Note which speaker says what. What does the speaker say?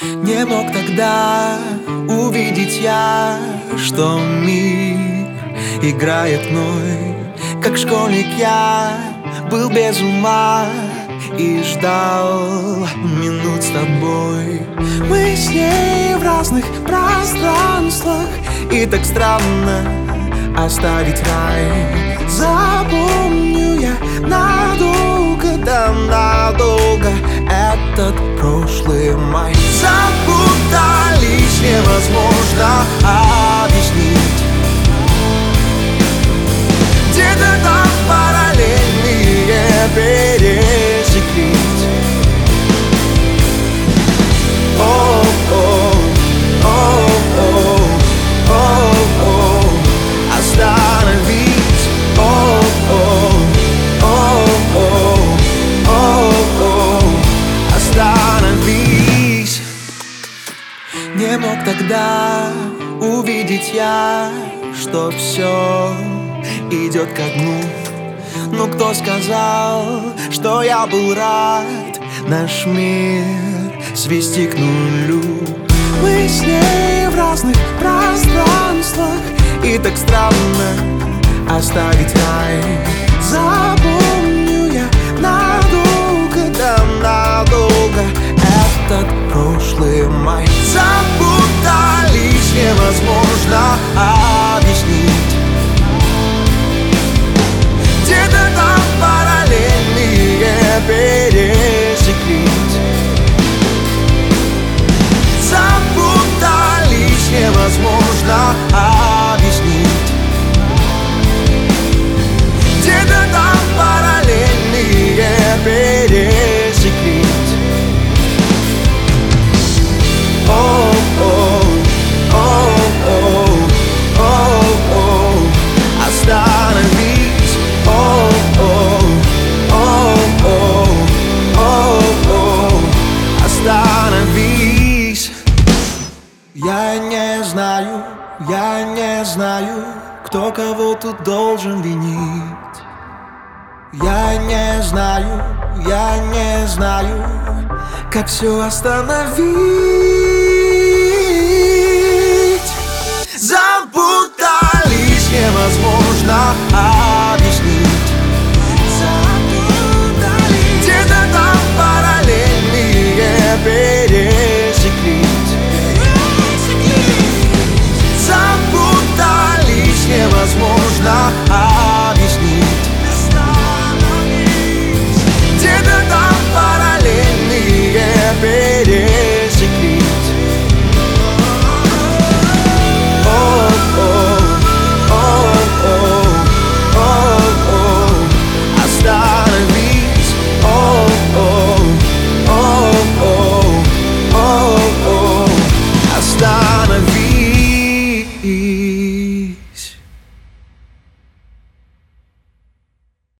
Speaker 1: Не мог тогда увидеть я, что мир играет мной. Как школьник я был без ума и ждал минут с тобой. Мы с ней в разных пространствах, и так странно оставить рай. Запомню я надолго, да надолго этот прошлый май. Запутались, невозможно объяснить. Где-то там параллельные пересеклись. О-о, о-о, о-о, остановить. О-о, о-о, о-о, остановись. Не мог тогда увидеть я, что все идет ко дну. Но кто сказал, что я был рад наш мир свести к нулю? Мы с ней в разных пространствах, и так странно оставить рай. Запомню я надолго, да надолго этот прошлый май. Запутались, невозможно объяснить. Где-то там параллельные пересеклись. Запутались, невозможно объяснить. Где-то там параллельные пересеклись. О-о, о-о, о-о, остановись. О-о, о-о, о-о, остановись. Я не знаю, кто кого тут должен винить. Я не знаю, как все остановить. Запутались, невозможно